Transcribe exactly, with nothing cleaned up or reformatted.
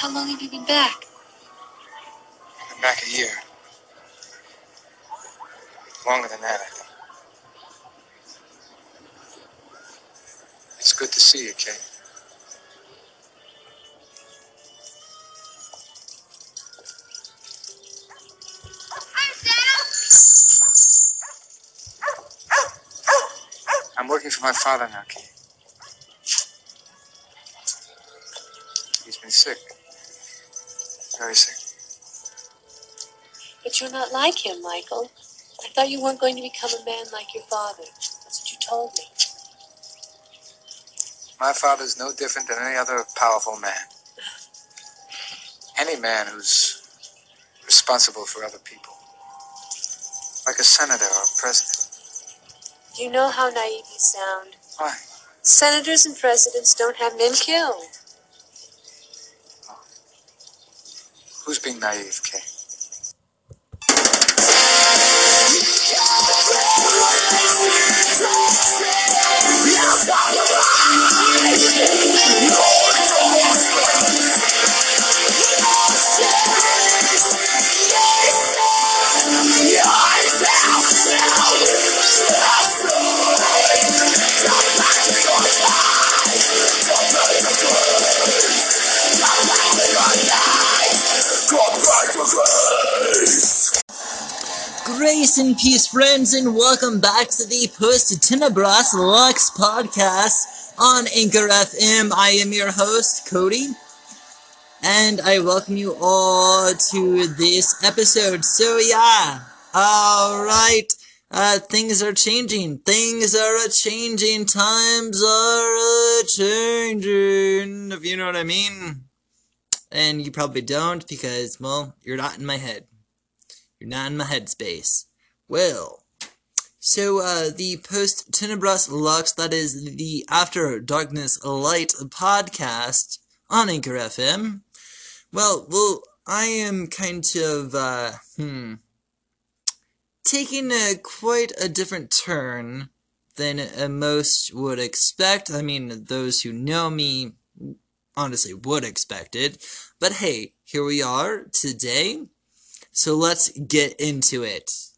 How long have you been back? I've been back a year. Longer than that, I think. It's good to see you, Kay. I'm working for my father now, Kay. He's been sick. Very sick. But you're not like him, Michael. I thought you weren't going to become a man like your father. That's what you told me. My father's no different than any other powerful man. Any man who's responsible for other people. Like a senator or a president. Do you know how naive you sound? Why? Senators and presidents don't have men killed. Oh. Who's being naive, Kay? Grace and peace, friends, and welcome back to the Post Tenebras Lux podcast on Anchor F M. I am your host, Cody, and I welcome you all to this episode. So yeah, alright, uh, things are changing, things are a-changing, times are a-changing, if you know what I mean. And you probably don't, because, well, you're not in my head. You're not in my headspace. Well, so, uh, the Post Tenebras Lux, that is the After Darkness Light podcast on Anchor F M. Well, well, I am kind of, uh, hmm, taking a quite a different turn than uh, most would expect. I mean, those who know me honestly would expect it. But hey, here we are today. So let's get into it.